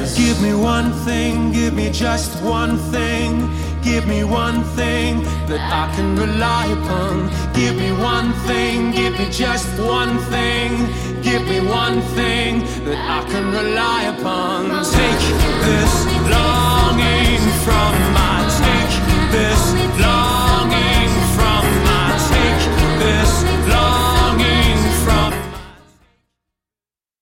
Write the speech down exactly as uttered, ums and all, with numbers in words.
Give me one thing, give me just one thing. Give me one thing that I can rely upon. Give me one thing, give me just one thing. Give me one thing that I can rely upon. Take this longing from my